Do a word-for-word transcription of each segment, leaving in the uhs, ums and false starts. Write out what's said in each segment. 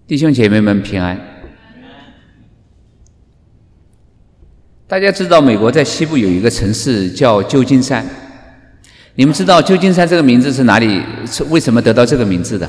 弟兄姐妹们平安。大家知道美国在西部有一个城市叫旧金山，你们知道旧金山这个名字是哪里，为什么得到这个名字的？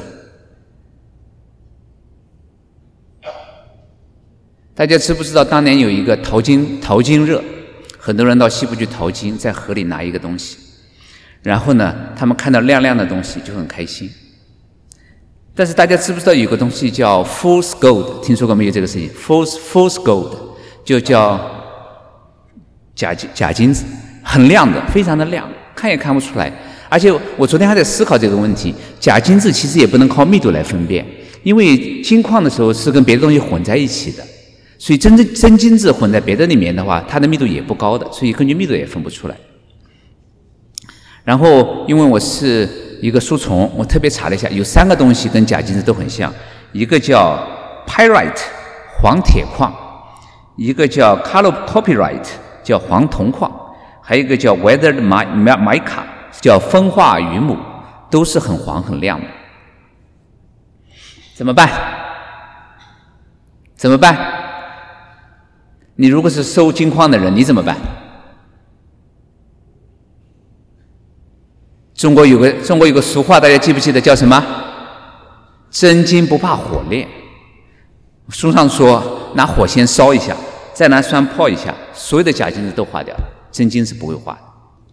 大家知不知道当年有一个淘金淘金热，很多人到西部去淘金，在河里拿一个东西，然后呢他们看到亮亮的东西就很开心。但是大家知不知道有个东西叫 Fool's Gold， 听说过没有这个事情？ Fool's, Fool's Gold 就叫假假金子，很亮的，非常的亮，看也看不出来。而且我昨天还在思考这个问题，假金子其实也不能靠密度来分辨，因为金矿的时候是跟别的东西混在一起的，所以真真真金子混在别的里面的话，它的密度也不高的，所以根据密度也分不出来。然后因为我是一个书虫，我特别查了一下，有三个东西跟假金子都很像，一个叫 pyrite 黄铁矿，一个叫 chalcopyrite 叫黄铜矿，还有一个叫 weathered mica 叫风化云母，都是很黄很亮的。怎么办？怎么办？你如果是收金矿的人，你怎么办？中国有个中国有个俗话，大家记不记得叫什么？真金不怕火炼。书上说拿火先烧一下，再拿酸泡一下，所有的假金子都化掉了，真金是不会化的。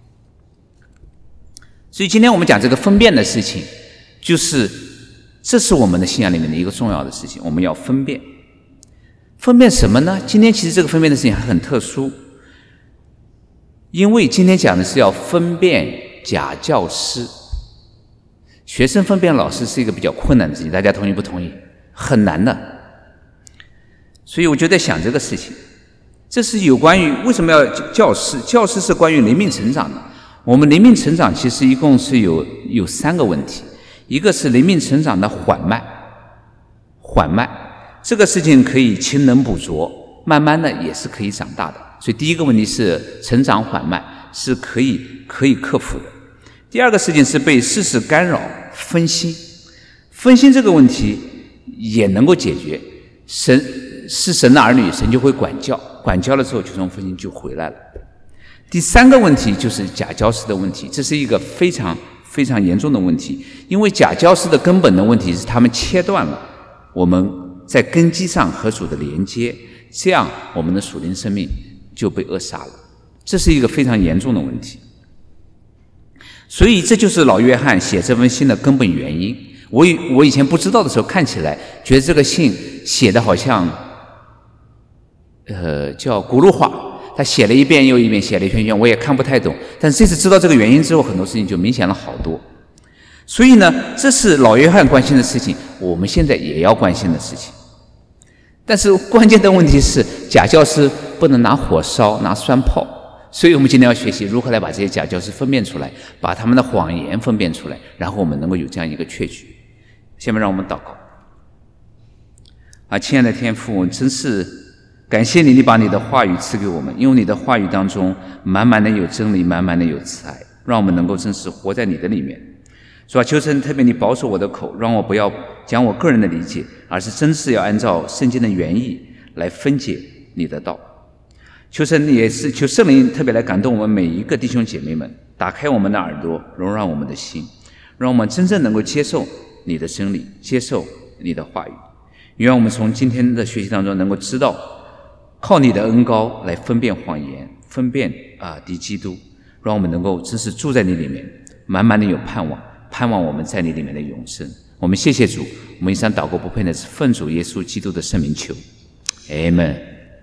所以今天我们讲这个分辨的事情，就是这是我们的信仰里面的一个重要的事情，我们要分辨。分辨什么呢？今天其实这个分辨的事情还很特殊，因为今天讲的是要分辨假教师。学生分辨老师是一个比较困难的事情，大家同意不同意？很难的。所以我就在想这个事情，这是有关于为什么要教师？教师是关于灵命成长的。我们灵命成长其实一共是有有三个问题，一个是灵命成长的缓慢，缓慢这个事情可以勤能补拙，慢慢的也是可以长大的。所以第一个问题是成长缓慢，是可以可以克服的。第二个事情是被世事干扰分心，分心这个问题也能够解决。神是神的儿女，神就会管教，管教了之后就从分心就回来了。第三个问题就是假教师的问题，这是一个非常非常严重的问题，因为假教师的根本的问题是他们切断了我们在根基上和主的连接，这样我们的属灵生命就被扼杀了，这是一个非常严重的问题。所以这就是老约翰写这封信的根本原因。我以我以前不知道的时候，看起来觉得这个信写的好像呃叫轱辘话，他写了一遍又一遍，写了一遍又一遍，我也看不太懂。但是这次知道这个原因之后，很多事情就明显了好多。所以呢，这是老约翰关心的事情，我们现在也要关心的事情。但是关键的问题是，假教师不能拿火烧，拿酸泡。所以我们今天要学习如何来把这些假教师分辨出来，把他们的谎言分辨出来，然后我们能够有这样一个确据。下面让我们祷告。啊，亲爱的天父，真是感谢你，你把你的话语赐给我们，因为你的话语当中满满的有真理，满满的有慈爱，让我们能够真实活在你的里面。是吧？求神特别你保守我的口，让我不要讲我个人的理解，而是真是要按照圣经的原意来分解你的道。求神也是求圣灵特别来感动我们每一个弟兄姐妹们，打开我们的耳朵，容让我们的心，让我们真正能够接受你的真理，接受你的话语。愿我们从今天的学习当中能够知道，靠你的恩膏来分辨谎言，分辨啊敌基督，让我们能够真是住在你里面，满满的有盼望，盼望我们在你里面的永生。我们谢谢主，我们以上祷告不配的是奉主耶稣基督的圣名求，阿们。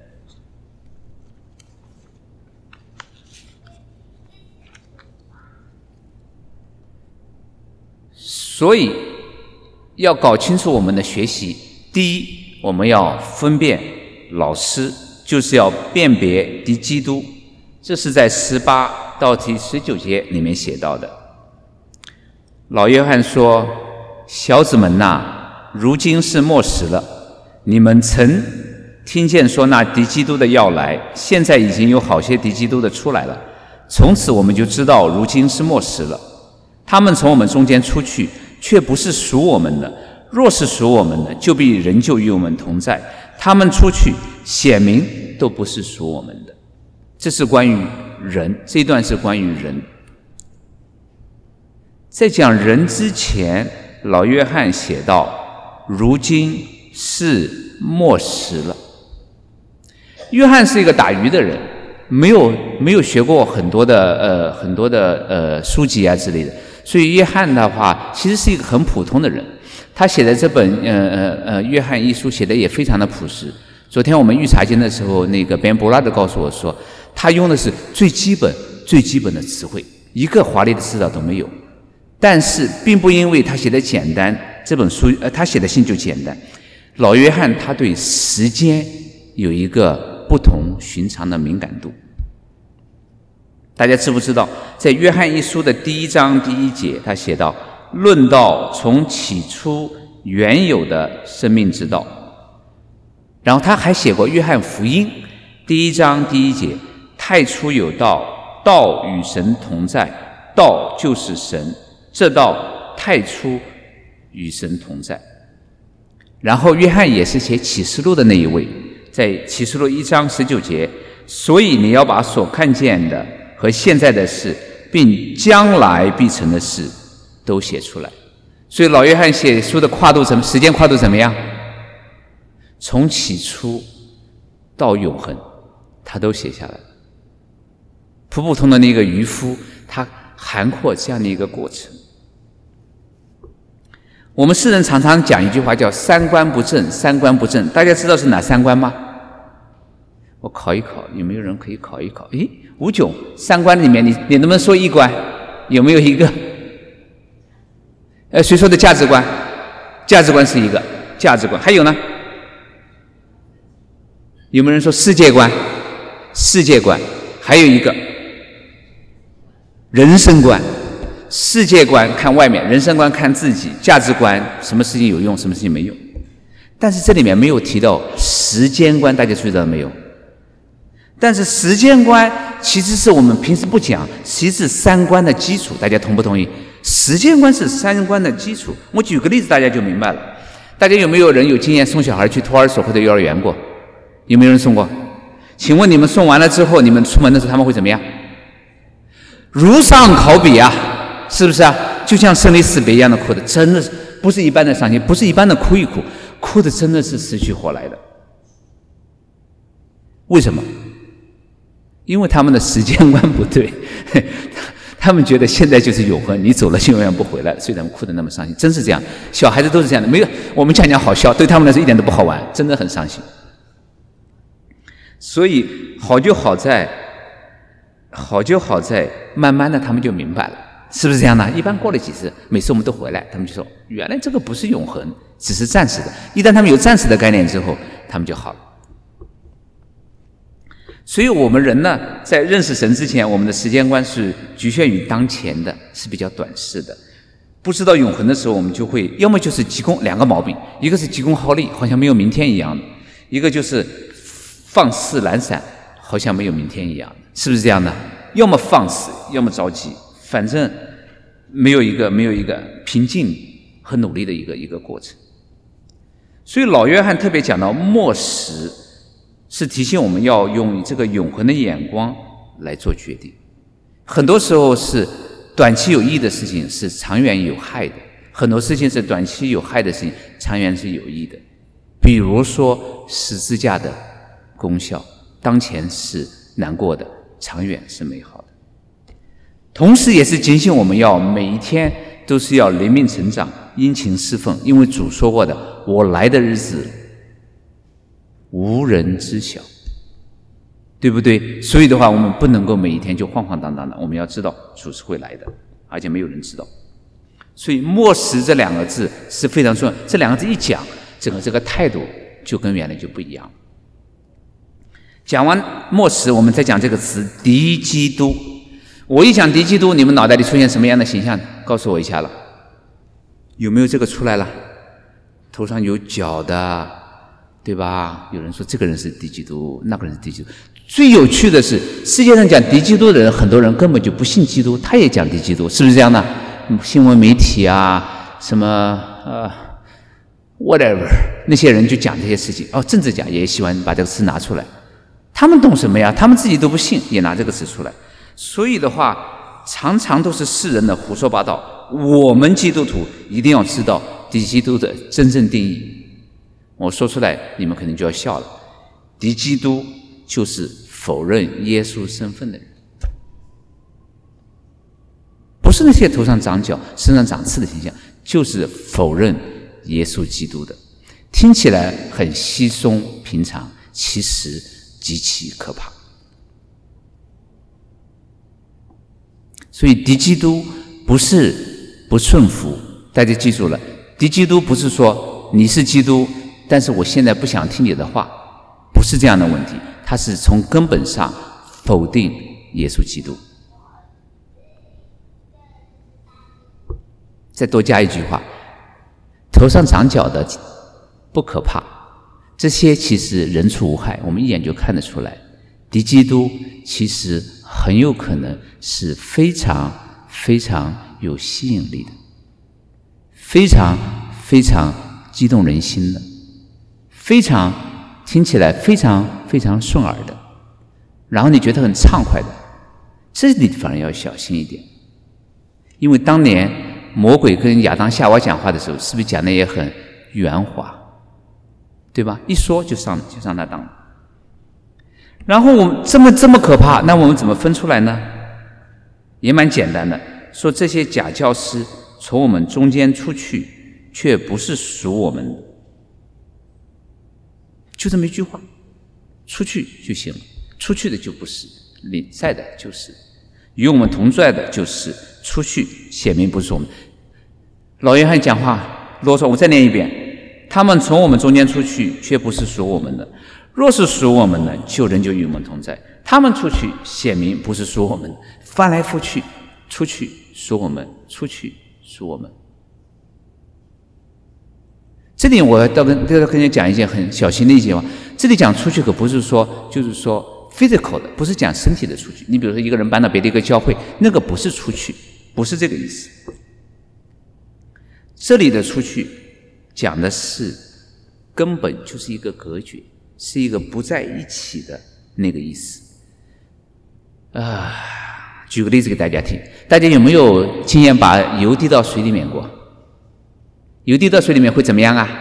所以要搞清楚我们的学习，第一，我们要分辨老师，就是要辨别敌基督，这是在十八到第十九节里面写到的。老约翰说，小子们呐，如今是末时了，你们曾听见说那敌基督的要来，现在已经有好些敌基督的出来了，从此我们就知道如今是末时了。他们从我们中间出去，却不是属我们的， 若是属我们的，就必仍旧与我们同在。他们出去，显明都不是属我们的。这是关于人，这一段是关于人。在讲人之前，老约翰写道：如今是末时了。约翰是一个打鱼的人，没有没有学过很多的呃很多的呃书籍啊之类的，所以约翰的话其实是一个很普通的人。他写的这本呃呃呃约翰一书写的也非常的朴实。昨天我们预查经的时候，那个 Ben Bolad 告诉我说，他用的是最基本最基本的词汇，一个华丽的词藻都没有。但是并不因为他写的简单，这本书呃他写的信就简单。老约翰他对时间有一个不同寻常的敏感度。大家知不知道，在约翰一书的第一章第一节，他写道：论道从起初原有的生命之道。然后他还写过约翰福音第一章第一节：太初有道，道与神同在，道就是神，这道太初与神同在。然后约翰也是写启示录的那一位，在启示录一章十九节：所以你要把所看见的和现在的事，并将来必成的事都写出来。所以老约翰写书的跨度怎么时间跨度怎么样？从起初到永恒，他都写下来了。普普通的那个渔夫，他涵括这样的一个过程。我们世人常常讲一句话叫三观不正，三观不正，大家知道是哪三观吗？我考一考，有没有人可以考一考？诶，吴炯，三观里面你你能不能说一观？有没有一个？呃，谁说的价值观？价值观是一个价值观，还有呢？有没有人说世界观？世界观，还有一个人生观。世界观看外面，人生观看自己，价值观什么事情有用，什么事情没用。但是这里面没有提到时间观，大家注意到没有？但是时间观其实是我们平时不讲，其实是三观的基础，大家同不同意？时间观是三观的基础。我举个例子大家就明白了。大家有没有人有经验送小孩去托儿所或者幼儿园过？有没有人送过？请问你们送完了之后，你们出门的时候他们会怎么样？如丧考妣啊，是不是啊？就像生离死别一样的哭的，真的不是一般的伤心，不是一般的哭一哭，哭的真的是死去活来的。为什么？因为他们的时间观不对，他们觉得现在就是永恒，你走了就永远不回来，所以他们哭得那么伤心。真是这样，小孩子都是这样的，没有我们讲讲好笑，对他们来说一点都不好玩，真的很伤心。所以好就好在，好就好在，慢慢的他们就明白了，是不是这样呢？一般过了几次，每次我们都回来，他们就说原来这个不是永恒，只是暂时的。一旦他们有暂时的概念之后，他们就好了。所以我们人呢，在认识神之前，我们的时间观是局限于当前的，是比较短视的。不知道永恒的时候，我们就会要么就是急功，两个毛病，一个是急功好利，好像没有明天一样的；一个就是放肆懒散，好像没有明天一样的，是不是这样的？要么放肆，要么着急，反正没有一个没有一个平静和努力的一个一个过程。所以老约翰特别讲到末时，是提醒我们要用这个永恒的眼光来做决定。很多时候是短期有益的事情，是长远有害的；很多事情是短期有害的事情，长远是有益的。比如说十字架的功效，当前是难过的，长远是美好的。同时也是警醒我们要每一天都是要灵命成长，殷勤侍奉，因为主说过的，我来的日子无人知晓，对不对？所以的话，我们不能够每一天就晃晃荡荡的，我们要知道主是会来的，而且没有人知道。所以末时这两个字是非常重要，这两个字一讲，整个这个态度就跟原来就不一样。讲完末时，我们再讲这个词敌基督。我一讲敌基督，你们脑袋里出现什么样的形象？告诉我一下了，有没有这个出来了？头上有角的，对吧？有人说这个人是敌基督，那个人是敌基督。最有趣的是，世界上讲敌基督的人，很多人根本就不信基督，他也讲敌基督，是不是这样的？新闻媒体啊，什么呃 whatever， 那些人就讲这些事情。哦，政治家也喜欢把这个词拿出来，他们懂什么呀？他们自己都不信，也拿这个词出来。所以的话，常常都是世人的胡说八道。我们基督徒一定要知道敌基督的真正定义。我说出来，你们肯定就要笑了。敌基督就是否认耶稣身份的人，不是那些头上长角、身上长刺的形象，就是否认耶稣基督的。听起来很稀松平常，其实极其可怕。所以敌基督不是不顺服，大家记住了，敌基督不是说你是基督，但是我现在不想听你的话，不是这样的问题，他是从根本上否定耶稣基督。再多加一句话，头上长角的不可怕，这些其实人畜无害，我们一眼就看得出来。敌基督其实很有可能是非常非常有吸引力的，非常非常激动人心的，非常听起来非常非常顺耳的，然后你觉得很畅快的，这你反而要小心一点。因为当年魔鬼跟亚当夏娃讲话的时候，是不是讲的也很圆滑，对吧？一说就上就上他当了。然后我们这么这么可怕，那我们怎么分出来呢？也蛮简单的，说这些假教师从我们中间出去，却不是属我们的，就这么一句话，出去就行了，出去的就不是，领在的就是，与我们同在的就是，出去显明不是我们。老约翰讲话啰嗦，我再念一遍，他们从我们中间出去，却不是属我们的。若是属我们的，就仍旧与我们同在。他们出去，显明不是属我们的。翻来覆去，出去属我们，出去属我们。这里我要跟要跟你讲一件很小心的一件话，这里讲出去可不是说就是说 physical 的，不是讲身体的出去。你比如说一个人搬到别的一个教会，那个不是出去，不是这个意思。这里的出去讲的是根本就是一个隔绝，是一个不在一起的那个意思。啊，举个例子给大家听，大家有没有经验把油滴到水里面过？油滴到水里面会怎么样啊？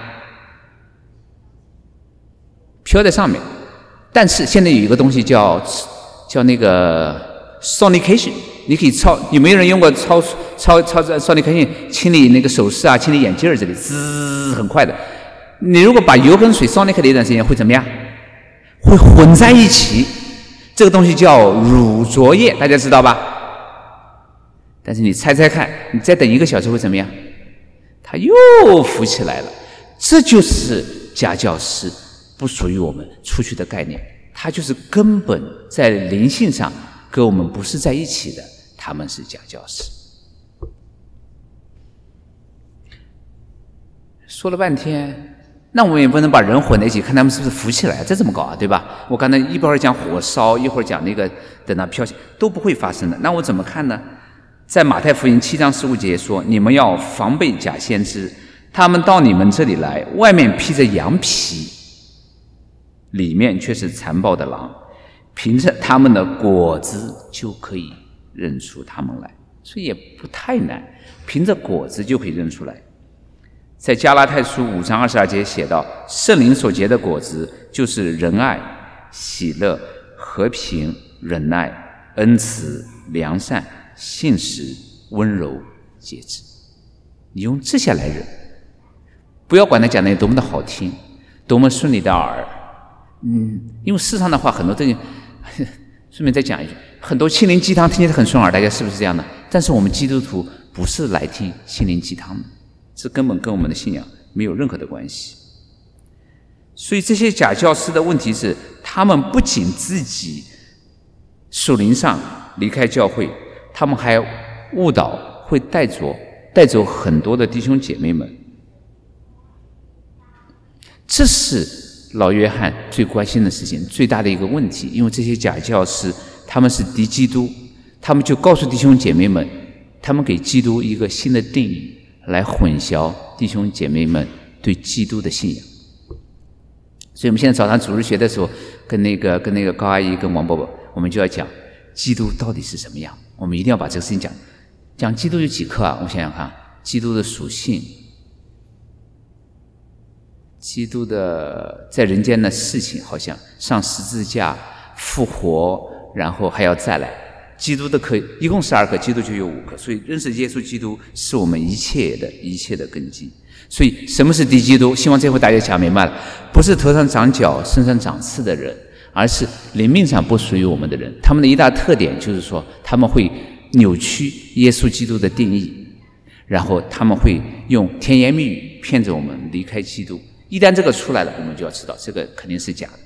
飘在上面。但是现在有一个东西叫叫那个 sonication， 你可以超，有没有人用过超超超 sonication 清理那个首饰啊，清理眼镜儿这里，滋，很快的。你如果把油跟水 sonic 的一段时间会怎么样？会混在一起，这个东西叫乳浊液，大家知道吧？但是你猜猜看，你再等一个小时会怎么样？它又浮起来了。这就是假教师不属于我们出去的概念，它就是根本在灵性上跟我们不是在一起的，他们是假教师。说了半天，那我们也不能把人混在一起，看他们是不是浮起来，这怎么搞啊？对吧？我刚才一会儿讲火烧，一会儿讲那个等它飘起，都不会发生的。那我怎么看呢？在马太福音七章十五节说：“你们要防备假先知，他们到你们这里来，外面披着羊皮，里面却是残暴的狼。凭着他们的果子就可以认出他们来。”所以也不太难，凭着果子就可以认出来。在加拉太书五章二十二节写道：“圣灵所结的果子，就是仁爱、喜乐、和平、忍耐、恩慈、良善、信实、温柔、节制。”你用这些来忍，不要管他讲的有多么的好听，多么顺利的耳。嗯，因为世上的话很多东西，顺便再讲一句，很多心灵鸡汤听起来很顺耳，大家是不是这样的？但是我们基督徒不是来听心灵鸡汤的，这根本跟我们的信仰没有任何的关系。所以这些假教师的问题是，他们不仅自己属灵上离开教会，他们还误导，会带走带走很多的弟兄姐妹们。这是老约翰最关心的事情，最大的一个问题。因为这些假教师他们是敌基督，他们就告诉弟兄姐妹们，他们给基督一个新的定义，来混淆弟兄姐妹们对基督的信仰。所以我们现在早上主日学的时候，跟那个跟那个高阿姨跟王伯伯，我们就要讲基督到底是什么样，我们一定要把这个事情讲。讲基督有几课啊？我想想看，基督的属性，基督的在人间的事情，好像上十字架、复活，然后还要再来。基督的课一共十二课，基督就有五课，所以认识耶稣基督是我们一切的一切的根基。所以什么是敌基督？希望这回大家讲明白了，不是头上长角身上长刺的人，而是灵命上不属于我们的人。他们的一大特点就是说，他们会扭曲耶稣基督的定义，然后他们会用甜言蜜语骗着我们离开基督。一旦这个出来了，我们就要知道这个肯定是假的。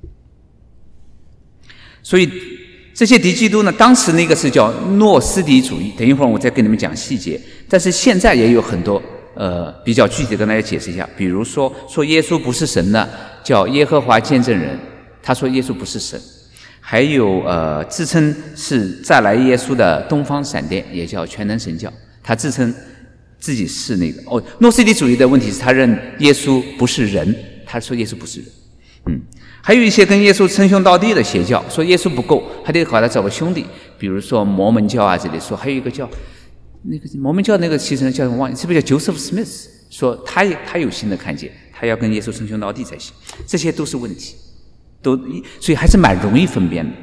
所以这些敌基督呢，当时那个是叫诺斯底主义，等一会儿我再跟你们讲细节。但是现在也有很多呃比较具体的跟大家解释一下，比如说说耶稣不是神的叫耶和华见证人，他说耶稣不是神。还有呃自称是再来耶稣的东方闪电，也叫全能神教，他自称自己是那个哦。诺斯底主义的问题是他认耶稣不是人，他说耶稣不是人。嗯，还有一些跟耶稣称兄道弟的邪教，说耶稣不够，还得给他找个兄弟，比如说摩门教啊，这里说还有一个叫那个摩门教那个其实叫什么忘记，是不是叫 Joseph Smith？ 说他他有新的看见，他要跟耶稣称兄道弟才行，这些都是问题，都所以还是蛮容易分辨的。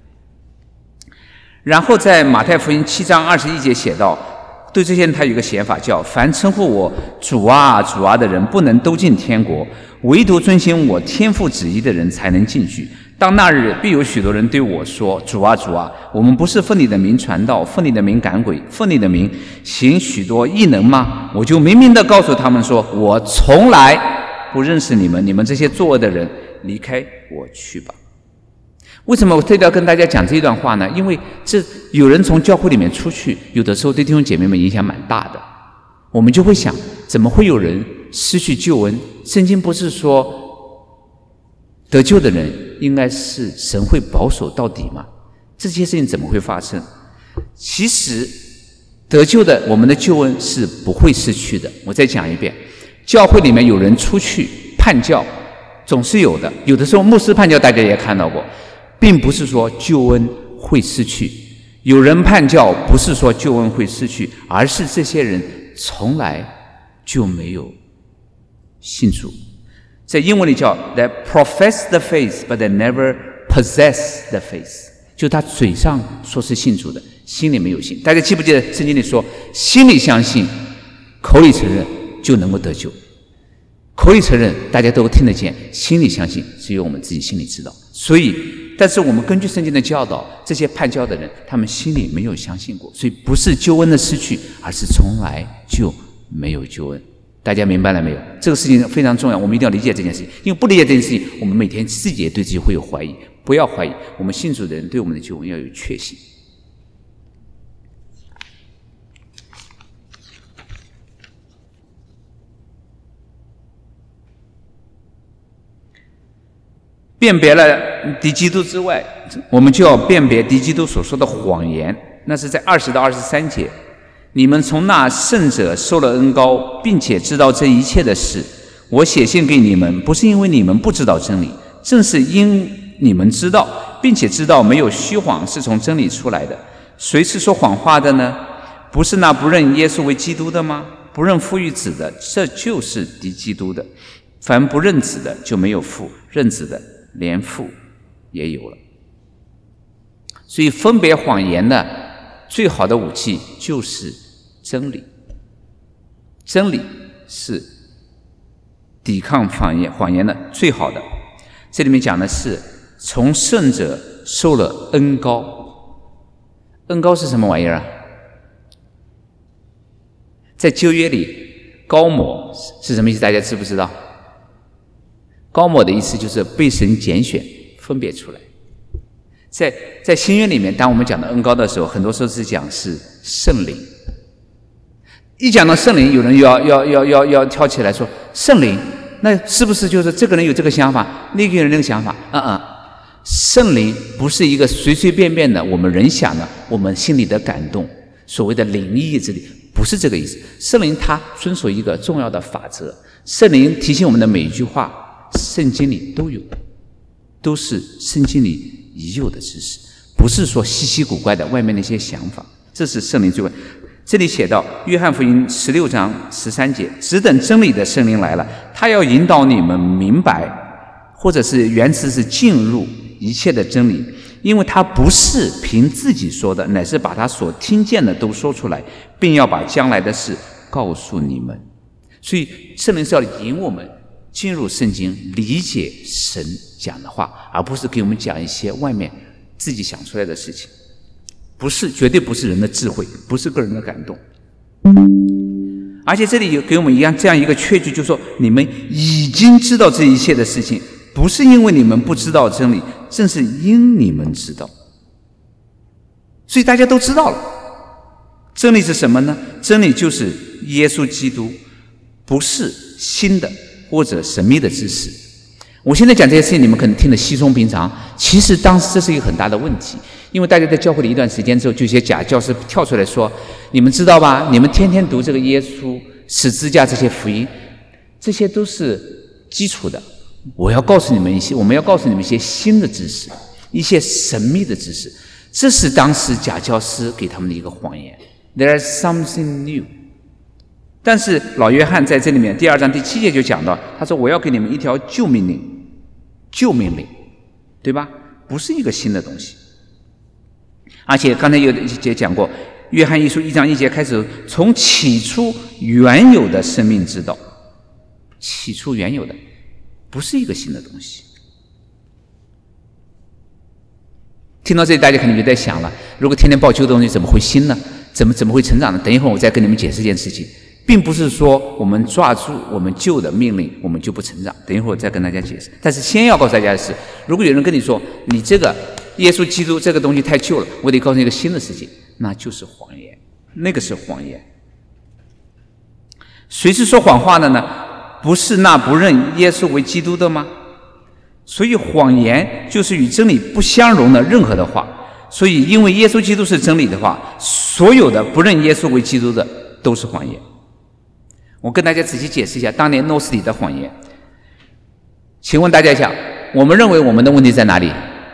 然后在马太福音七章二十一节写道，对这些人他有一个写法叫：凡称呼我主啊主啊的人，不能都进天国，唯独遵行我天父旨意的人才能进去。当那日，必有许多人对我说：主啊主啊，我们不是奉你的名传道，奉你的名赶鬼，奉你的名行许多异能吗？我就明明地告诉他们说，我从来不认识你们，你们这些作恶的人，离开我去吧。为什么我特地要跟大家讲这一段话呢？因为这有人从教会里面出去，有的时候对弟兄姐妹们影响蛮大的。我们就会想，怎么会有人失去救恩？圣经不是说得救的人应该是神会保守到底吗？这些事情怎么会发生？其实得救的我们的救恩是不会失去的。我再讲一遍，教会里面有人出去叛教，总是有的，有的时候牧师叛教大家也看到过，并不是说救恩会失去。有人叛教不是说救恩会失去，而是这些人从来就没有信主。在英文里叫 they profess the faith but they never possess the faith， 就他嘴上说是信主的，心里没有信。大家记不记得圣经里说，心里相信口里承认就能够得救。口里承认大家都听得见，心里相信只有我们自己心里知道。所以但是我们根据圣经的教导，这些叛教的人他们心里没有相信过，所以不是救恩的失去，而是从来就没有救恩。大家明白了没有？这个事情非常重要，我们一定要理解这件事情，因为不理解这件事情，我们每天自己也对自己会有怀疑。不要怀疑，我们信主的人对我们的救恩要有确信。辨别了敌基督之外，我们就要辨别敌基督所说的谎言，那是在二十到二十三节。你们从那圣者受了恩膏，并且知道这一切的事，我写信给你们，不是因为你们不知道真理，正是因你们知道，并且知道没有虚谎是从真理出来的。谁是说谎话的呢？不是那不认耶稣为基督的吗？不认父与子的，这就是敌基督的。凡不认子的，就没有父；认子的，连父也有了。所以分别谎言的最好的武器就是真理。真理是抵抗谎言谎言的最好的。这里面讲的是从圣者受了恩膏。恩膏是什么玩意儿啊？在旧约里，膏抹是什么意思？大家知不知道？膏抹的意思就是被神拣选分别出来。在在新约里面，当我们讲到恩膏的时候，很多时候是讲是圣灵。一讲到圣灵，有人要要要要要跳起来说圣灵，那是不是就是这个人有这个想法，那个人那个想法？嗯嗯，圣灵不是一个随随便便的我们人想的，我们心里的感动，所谓的灵意之力， 不是这个意思。圣灵他遵守一个重要的法则，圣灵提醒我们的每一句话，圣经里都有，都是圣经里已有的知识，不是说稀奇古怪的外面那些想法。这是圣灵最为。这里写到约翰福音十六章十三节，只等真理的圣灵来了，他要引导你们明白，或者是原词是进入一切的真理，因为他不是凭自己说的，乃是把他所听见的都说出来，并要把将来的事告诉你们。所以圣灵是要引我们进入圣经，理解神讲的话，而不是给我们讲一些外面自己想出来的事情，不是，绝对不是人的智慧，不是个人的感动。而且这里有给我们一样这样一个确据，就是说你们已经知道这一切的事情，不是因为你们不知道真理，正是因你们知道。所以大家都知道了，真理是什么呢？真理就是耶稣基督，不是新的或者神秘的知识。我现在讲这些事情，你们可能听得稀松平常，其实当时这是一个很大的问题，因为大家在教会里一段时间之后，就有些假教师跳出来说，你们知道吧，你们天天读这个耶稣十字架这些福音，这些都是基础的，我要告诉你们一些，我们要告诉你们一些新的知识，一些神秘的知识，这是当时假教师给他们的一个谎言。 There's something new。 但是老约翰在这里面第二章第七节就讲到，他说我要给你们一条旧命令，旧命令，对吧？不是一个新的东西。而且刚才有一节讲过，约翰一书一章一节开始，从起初原有的生命之道，起初原有的，不是一个新的东西。听到这里，大家肯定就在想了，如果天天报旧的东西怎么会新呢？怎么怎么会成长呢？等一会儿我再跟你们解释一件事情，并不是说我们抓住我们旧的命令我们就不成长，等一会儿我再跟大家解释。但是先要告诉大家的是，如果有人跟你说你这个耶稣基督这个东西太旧了，我得告诉你一个新的事情，那就是谎言，那个是谎言。谁是说谎话的呢？不是那不认耶稣为基督的吗？所以谎言就是与真理不相容的任何的话。所以因为耶稣基督是真理的话，所有的不认耶稣为基督的都是谎言。我跟大家仔细解释一下当年诺斯底的谎言。请问大家想，我们认为我们的问题在哪里？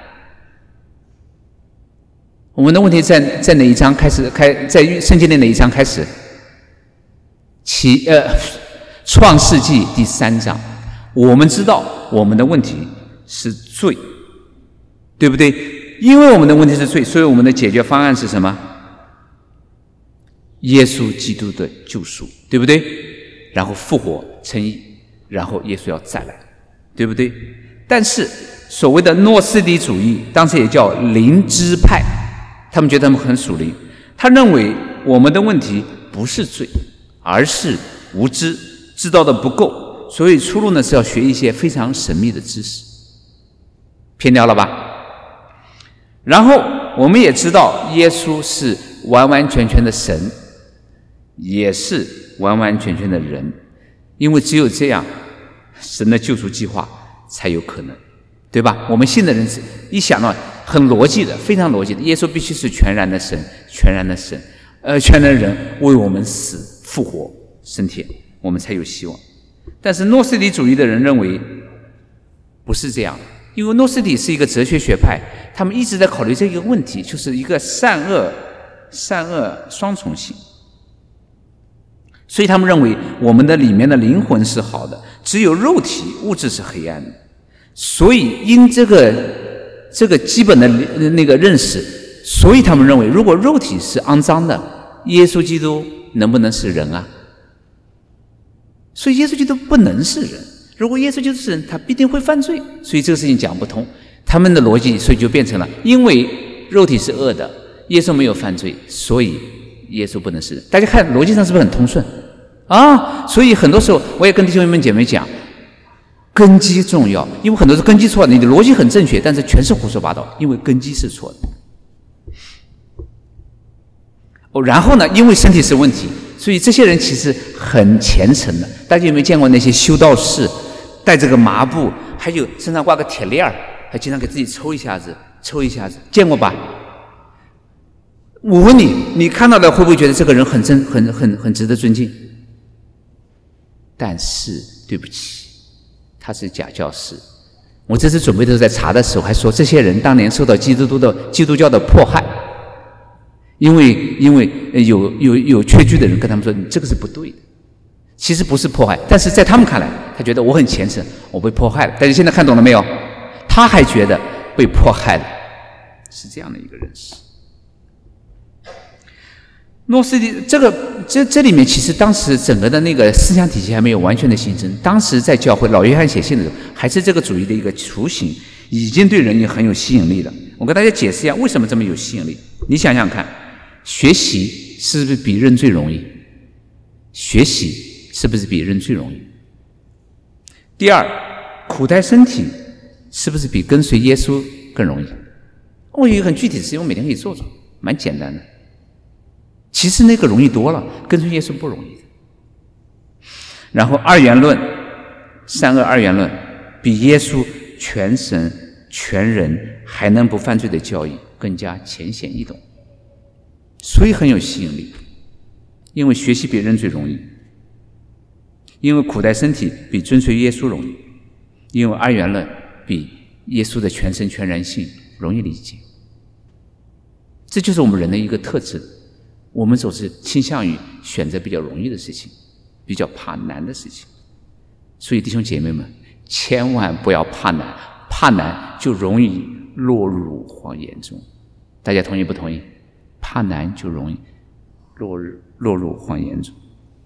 我们的问题在在哪一章开始？开在圣经的哪一章开始？其呃，创世纪第三章。我们知道我们的问题是罪，对不对？因为我们的问题是罪，所以我们的解决方案是什么？耶稣基督的救赎，对不对？然后复活称义，然后耶稣要再来，对不对？但是所谓的诺斯底主义，当时也叫灵知派，他们觉得他们很属灵，他认为我们的问题不是罪，而是无知，知道的不够，所以出路呢是要学一些非常神秘的知识。偏掉了吧？然后我们也知道耶稣是完完全全的神，也是完完全全的人，因为只有这样神的救赎计划才有可能，对吧？我们信的人一想到很逻辑的，非常逻辑的，耶稣必须是全然的神，全然的神，呃，全然的人，为我们死复活升天，我们才有希望。但是诺斯底主义的人认为不是这样的，因为诺斯底是一个哲学学派，他们一直在考虑这个问题，就是一个善恶善恶双重性。所以他们认为我们的里面的灵魂是好的，只有肉体物质是黑暗的。所以因这个这个基本的那个认识，所以他们认为如果肉体是肮脏的，耶稣基督能不能是人啊？所以耶稣基督不能是人，如果耶稣基督是人，他必定会犯罪，所以这个事情讲不通。他们的逻辑所以就变成了，因为肉体是恶的，耶稣没有犯罪，所以耶稣不能是人。大家看逻辑上是不是很通顺啊？所以很多时候我也跟弟兄们姐妹讲，根基重要，因为很多是根基错的，你的逻辑很正确，但是全是胡说八道，因为根基是错的。哦，然后呢，因为身体是问题，所以这些人其实很虔诚的。大家有没有见过那些修道士带这个麻布，还有身上挂个铁链儿，还经常给自己抽一下子抽一下子，见过吧？ 我问你，你看到的会不会觉得这个人很真、很很很值得尊敬？但是对不起，他是假教师。我这次准备的时候在查的时候还说，这些人当年受到基督徒的基督教的迫害，因为因为有有有缺据的人跟他们说，你这个是不对的。其实不是迫害，但是在他们看来，他觉得我很虔诚，我被迫害了。大家现在看懂了没有？他还觉得被迫害了，是这样的一个认识。诺斯底这个这这里面其实当时整个的那个思想体系还没有完全的形成。当时在教会，老约翰写信的时候，还是这个主义的一个雏形，已经对人也很有吸引力了。我跟大家解释一下为什么这么有吸引力。你想想看，学习是不是比认罪容易？学习是不是比认罪容易？第二，苦待身体是不是比跟随耶稣更容易？我有一个很具体的事情，我每天可以做做，蛮简单的。其实那个容易多了，跟随耶稣不容易的。然后二元论、三恶二元论比耶稣全神全人还能不犯罪的教义更加浅显易懂，所以很有吸引力。因为学习比认罪容易，因为苦待身体比遵随耶稣容易，因为二元论比耶稣的全神全然性容易理解。这就是我们人的一个特质，我们总是倾向于选择比较容易的事情，比较怕难的事情。所以弟兄姐妹们，千万不要怕难，怕难就容易落入谎言中。大家同意不同意？怕难就容易落入落入谎言中。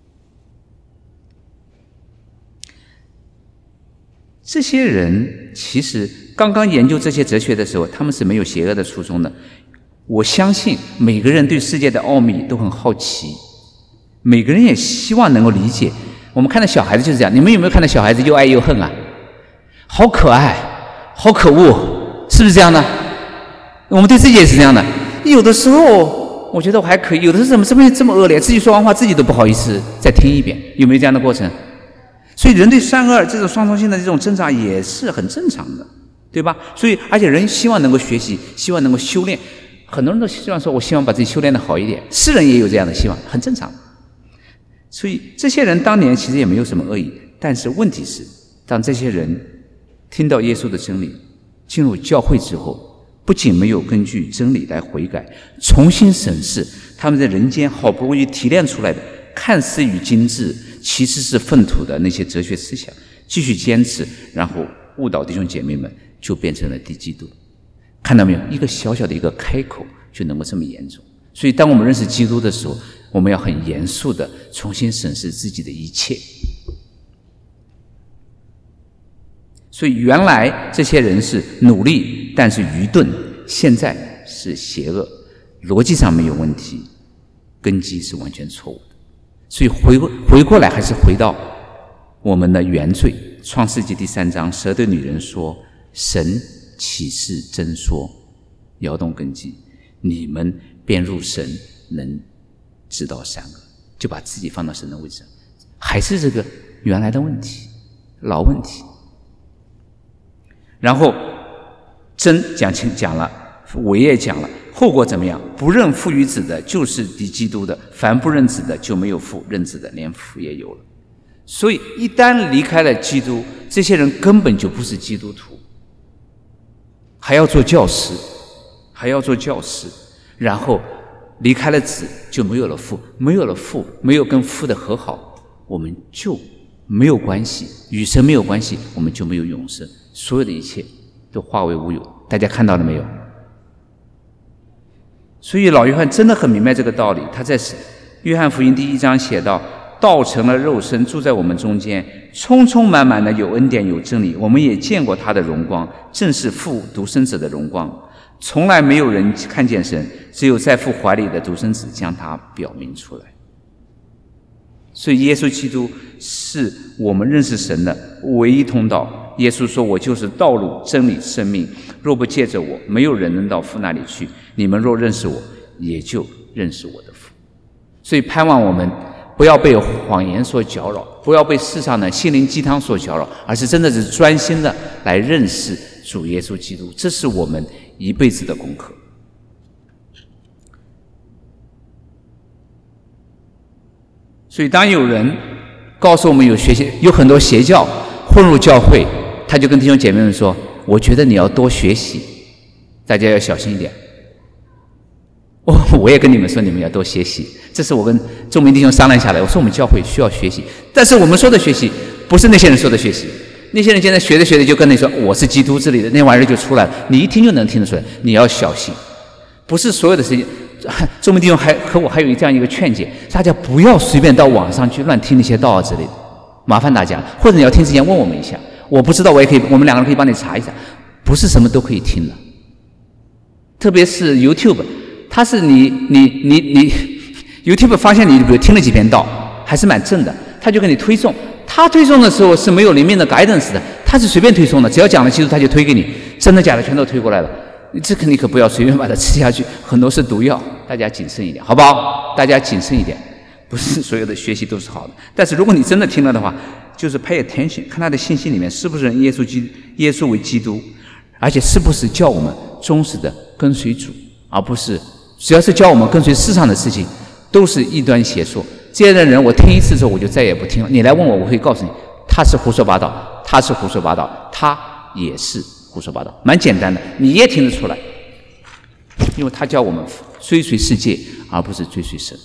这些人其实刚刚研究这些哲学的时候，他们是没有邪恶的初衷的。我相信每个人对世界的奥秘都很好奇，每个人也希望能够理解。我们看到小孩子就是这样，你们有没有看到小孩子又爱又恨啊？好可爱，好可恶，是不是这样的？我们对自己也是这样的。有的时候我觉得我还可以，有的时候怎么这么这么恶劣，自己说完话自己都不好意思再听一遍，有没有这样的过程？所以人对善恶这种双重性的这种挣扎也是很正常的，对吧？所以而且人希望能够学习，希望能够修炼，很多人都希望说我希望把自己修炼得好一点，世人也有这样的希望，很正常。所以这些人当年其实也没有什么恶意，但是问题是当这些人听到耶稣的真理，进入教会之后，不仅没有根据真理来悔改，重新审视他们在人间好不容易提炼出来的看似与精致其实是粪土的那些哲学思想，继续坚持，然后误导弟兄姐妹们，就变成了敌基督。看到没有？一个小小的一个开口就能够这么严重。所以当我们认识基督的时候，我们要很严肃的重新审视自己的一切。所以原来这些人是努力但是愚钝，现在是邪恶，逻辑上没有问题，根基是完全错误的。所以回回过来还是回到我们的原罪，创世纪第三章，蛇对女人说，神岂是真说，摇动根基，你们便入神，能知道善恶，就把自己放到神的位置上，还是这个原来的问题，老问题。然后真讲清讲了，伪也讲了，后果怎么样？不认父与子的就是敌基督的，凡不认子的就没有父，认子的连父也有了。所以一旦离开了基督，这些人根本就不是基督徒，还要做教师，还要做教师，然后离开了子就没有了父，没有了父，没有跟父的和好，我们就没有关系，与神没有关系，我们就没有永生，所有的一切都化为乌有。大家看到了没有？所以老约翰真的很明白这个道理，他在约翰福音第一章写道，道成了肉身，住在我们中间，充充满满的有恩典有真理，我们也见过他的荣光，正是父独生子的荣光。从来没有人看见神，只有在父怀里的独生子将他表明出来。所以耶稣基督是我们认识神的唯一通道。耶稣说，我就是道路真理生命，若不借着我，没有人能到父那里去，你们若认识我，也就认识我的父。所以盼望我们不要被谎言所搅扰，不要被世上的心灵鸡汤所搅扰，而是真的是专心的来认识主耶稣基督，这是我们一辈子的功课。 所以当有人告诉我们有学习有很多邪教混入教会，他就跟弟兄姐妹们说，我觉得你要多学习，大家要小心一点。我我也跟你们说，你们要多学习，这是我跟众民弟兄商量下来，我说我们教会需要学习，但是我们说的学习不是那些人说的学习，那些人现在学着学着就跟你说我是基督之类的，那玩意儿就出来了，你一听就能听得出来，你要小心。不是所有的事情，众民弟兄还和我还有这样一个劝解，大家不要随便到网上去乱听那些道之类的，麻烦大家，或者你要听之前问我们一下，我不知道我也可以，我们两个人可以帮你查一下，不是什么都可以听的，特别是 YouTube， 它是你你你你 YouTube 发现你比如听了几篇道还是蛮正的，他就给你推送，他推送的时候是没有里面的 guidance 的，他是随便推送的，只要讲了基督他就推给你，真的假的全都推过来了，这个你可不要随便把它吃下去，很多是毒药，大家谨慎一点好不好？大家谨慎一点，不是所有的学习都是好的，但是如果你真的听了的话，就是 pay attention， 看他的信息里面是不是认耶稣基耶稣为基督，而且是不是叫我们忠实的跟随主，而不是只要是叫我们跟随世上的事情都是异端邪说。这样的人我听一次之后我就再也不听了，你来问我，我会告诉你他是胡说八道，他是胡说八道，他也是胡说八道，蛮简单的，你也听得出来，因为他叫我们追随世界而不是追随神。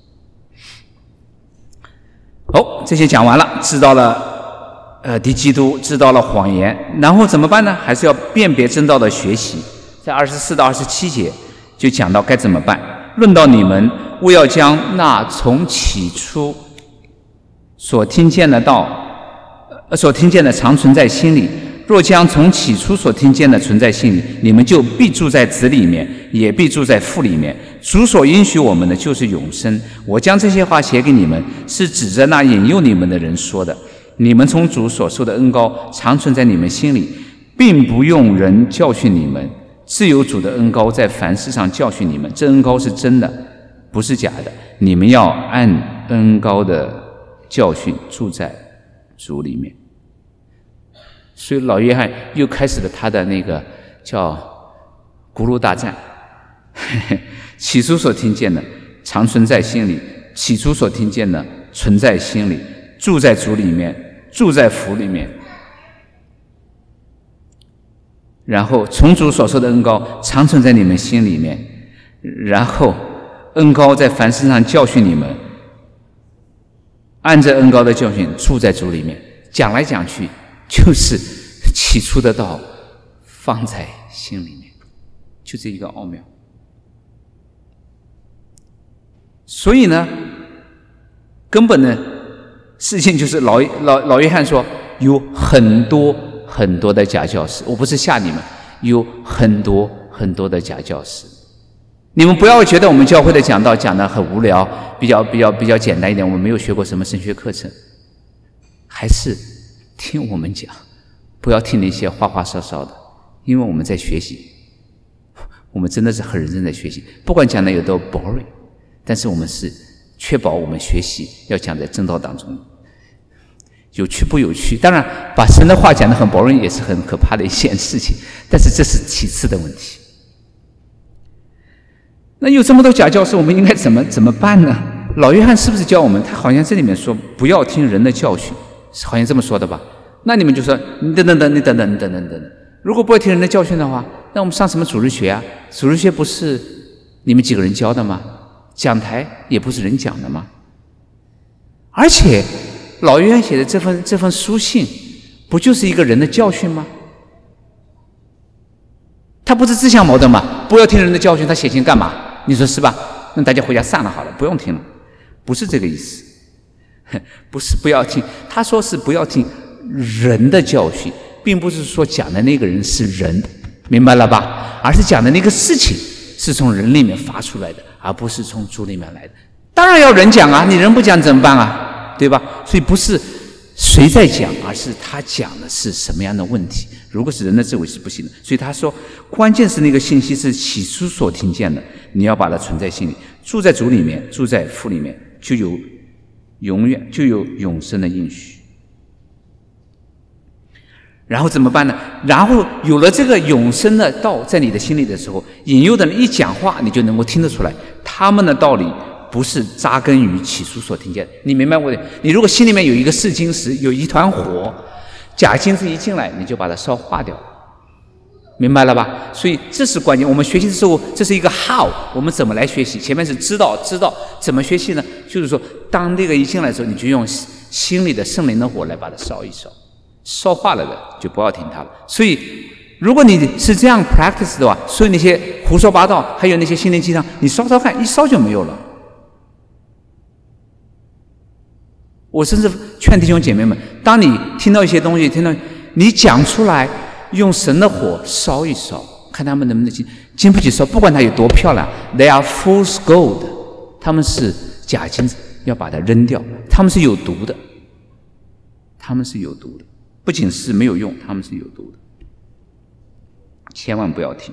哦，这些讲完了，知道了呃敌基督，知道了谎言，然后怎么办呢？还是要辨别真道的学习。在二十四到二十七节就讲到该怎么办。论到你们，务要将那从起初所听见的道，呃所听见的常存在心里。若将从起初所听见的存在心里，你们就必住在子里面，也必住在父里面。主所应许我们的就是永生。我将这些话写给你们，是指着那引诱你们的人说的。你们从主所受的恩膏常存在你们心里，并不用人教训你们，自有主的恩膏在凡事上教训你们。这恩膏是真的，不是假的。你们要按恩膏的教训住在主里面。所以老约翰又开始了他的那个叫咕噜大战，起初所听见的常存在心里，起初所听见的存在心里，住在主里面，住在福里面。然后从主所受的恩膏常存在你们心里面，然后恩膏在凡事上教训你们，按着恩膏的教训住在主里面。讲来讲去就是起初的道放在心里面，就这一个奥妙。所以呢，根本的事情就是老老老约翰说有很多很多的假教师，我不是吓你们，有很多很多的假教师。你们不要觉得我们教会的讲道讲得很无聊，比较比较比较简单一点，我们没有学过什么神学课程，还是听我们讲，不要听那些花花哨哨的，因为我们在学习，我们真的是很认真在学习，不管讲的有多 boring， 但是我们是确保我们学习要讲在正道当中，有趣不有趣？当然，把神的话讲得很 boring 也是很可怕的一件事情，但是这是其次的问题。那有这么多假教师，我们应该怎么怎么办呢？老约翰是不是教我们？他好像这里面说不要听人的教训，好像这么说的吧？那你们就说你等等等，你等等，你等等等等。如果不会听人的教训的话，那我们上什么主日学啊？主日学不是你们几个人教的吗？讲台也不是人讲的吗？而且老约翰写的这份这份书信，不就是一个人的教训吗？他不是自相矛盾吗？不要听人的教训，他写信干嘛？你说是吧？那大家回家散了好了，不用听了。不是这个意思，不是不要听，他说是不要听人的教训，并不是说讲的那个人是人，明白了吧？而是讲的那个事情是从人里面发出来的，而不是从主里面来的。当然要人讲啊，你人不讲怎么办啊？对吧？所以不是谁在讲，而是他讲的是什么样的问题。如果是人的智慧是不行的，所以他说关键是那个信息是起初所听见的，你要把它存在心里，住在主里面，住在父里面，就有永远就有永生的应许。然后怎么办呢？然后有了这个永生的道在你的心里的时候，引诱的人一讲话，你就能够听得出来，他们的道理不是扎根于起初所听见的。你明白我的？你如果心里面有一个试金石，有一团火，假金子一进来，你就把它烧化掉，明白了吧？所以这是关键。我们学习的时候，这是一个 how， 我们怎么来学习？前面是知道，知道怎么学习呢？就是说，当这个一进来的时候，你就用心里的圣灵的火来把它烧一烧，烧化了的就不要听它了。所以，如果你是这样 practice 的话，所以那些胡说八道，还有那些心灵鸡汤，你烧烧看，一烧就没有了。我甚至劝弟兄姐妹们，当你听到一些东西，听到你讲出来，用神的火烧一烧，看他们能不能经经不起烧，不管它有多漂亮 ，they are fool's gold， 他们是假金子，要把它扔掉，他们是有毒的，他们是有毒的，不仅是没有用，他们是有毒的。千万不要听。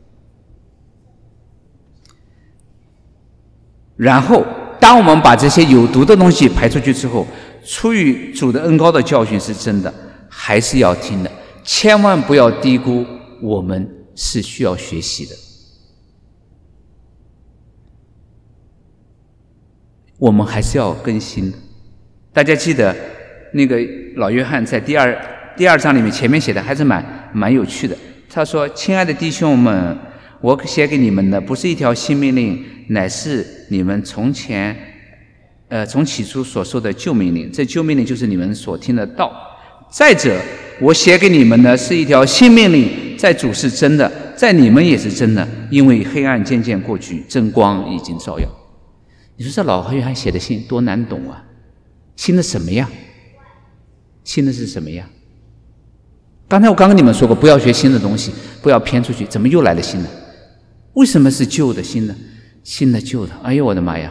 然后当我们把这些有毒的东西排出去之后，出于主的恩膏的教训是真的，还是要听的。千万不要低估我们是需要学习的，我们还是要更新的。大家记得那个老约翰在第二第二章里面前面写的还是蛮蛮有趣的。他说：“亲爱的弟兄们，我写给你们的不是一条新命令，乃是你们从前，呃，从起初所受的旧命令。这旧命令就是你们所听的道。再者，我写给你们的是一条新命令，在主是真的，在你们也是真的，因为黑暗渐渐过去，真光已经照耀。”你说这老约翰写的信多难懂啊！新的什么呀？新的是什么呀？刚才我刚跟你们说过，不要学新的东西，不要偏出去。怎么又来了新的？为什么是旧的新的？新的旧的？哎呦我的妈呀！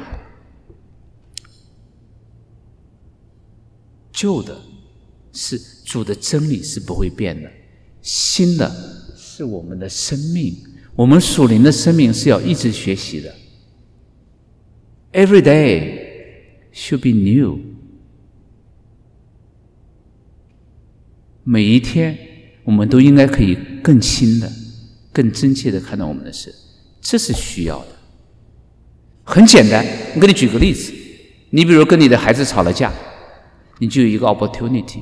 旧的是主的真理是不会变的，新的是我们的生命，我们属灵的生命是要一直学习的。Every day should be new。每一天我们都应该可以更新的、更真切的看到我们的神，这是需要的。很简单，我给你举个例子，你比如跟你的孩子吵了架，你就有一个 opportunity